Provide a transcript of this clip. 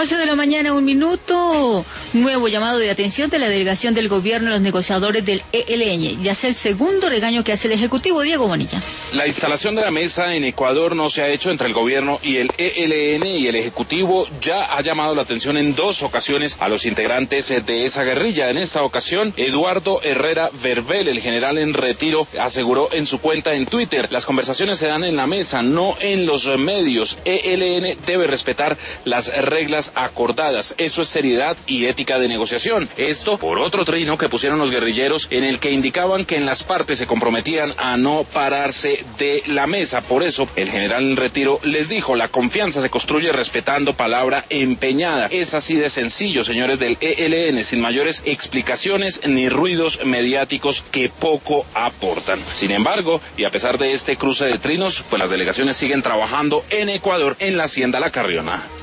8 de la mañana, 1 minuto. Nuevo llamado de atención de la delegación del gobierno a los negociadores del ELN. Ya es el segundo regaño que hace el Ejecutivo. Diego Bonilla. La instalación de la mesa en Ecuador no se ha hecho entre el gobierno y el ELN, y el Ejecutivo ya ha llamado la atención en 2 ocasiones a los integrantes de esa guerrilla. En esta ocasión, Eduardo Herrera Verbel, el general en retiro, aseguró en su cuenta en Twitter: las conversaciones se dan en la mesa, no en los medios. ELN debe respetar las reglas acordadas. Eso es seriedad y ética de negociación. Esto por otro trino que pusieron los guerrilleros, en el que indicaban que en las partes se comprometían a no pararse de la mesa. Por eso el general en retiro les dijo: la confianza se construye respetando palabra empeñada. Es así de sencillo, señores del ELN, sin mayores explicaciones ni ruidos mediáticos que poco aportan. Sin embargo, y a pesar de este cruce de trinos, pues las delegaciones siguen trabajando en Ecuador, en la Hacienda La Carriona.